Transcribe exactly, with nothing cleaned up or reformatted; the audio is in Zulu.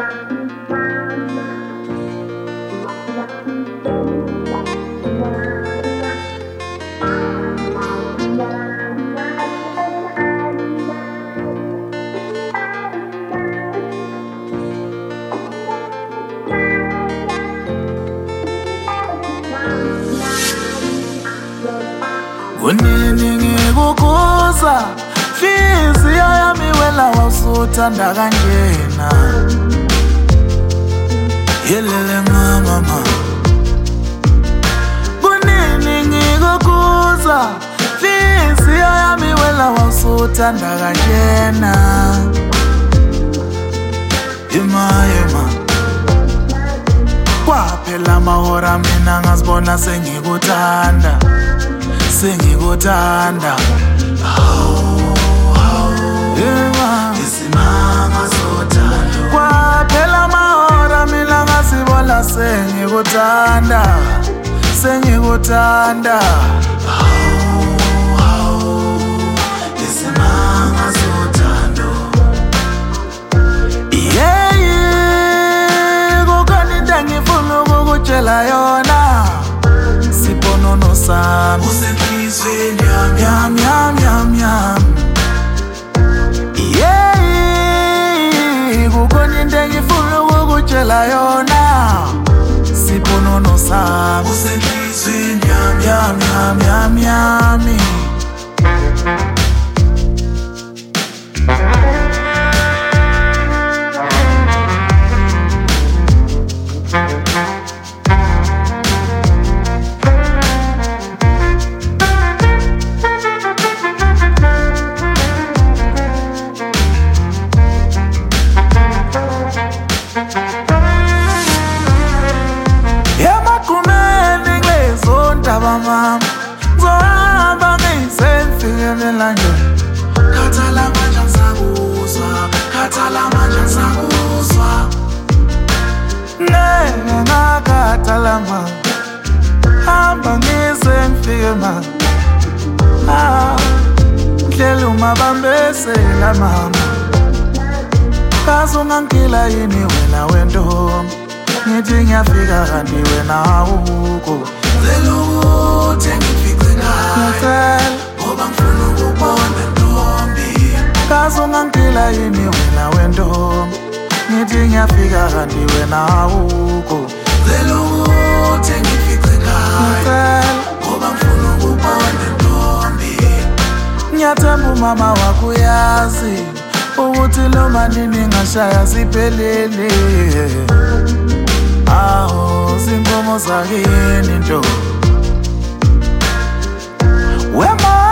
Kunini ngikukuza Fizi yami wela wasuthanda kanjena Yelele mama mama Kunini ngikukuza Fizi yami wela wasuthanda kanjena Yema yema Kwaphela amahora mina ngazibona sengikuthanda Sengikuthanda Hawu hawu Yema Isimanga sothando Kwaphela amahora mina ngazibona sengikuthanda Sengikuthanda Hawu hawu Isimanga sothando Yeah yeah Kukhona into ngifuna ukukutshela yona Siponono sami usenhlizweni yami yami yami yami yami Yeah kukhona into engifuna ukukutshela yona Siponono sami usenhlizweni yami yami yami yami yami Mama, zohamba ngisenfikele lanje Khathala manje ngisakuzwa Khathala manje ngisakuzwa Ngeke ngakhathala ma Hamba ngisenfikele ma Ah, Ndlela umabambesela mama Kazi ungangila yini wena wentombi Ngithi ngiyafika kanti wena awukho Zela ukuthi ngifikwe ekhaya Ngoba ngifuna ukubona ntombi Kazi ungangila yini wena wentombi Ngithi ngiyafika kanti wena awukho Zela ukuthi ngifikwe ekhaya Ngoba ngifuna ukubona ntombi Ngiyathemba umama wakho uyazi Ukuthi lo manini ngashaya siphelele Aho zinkomo zakini nto Wema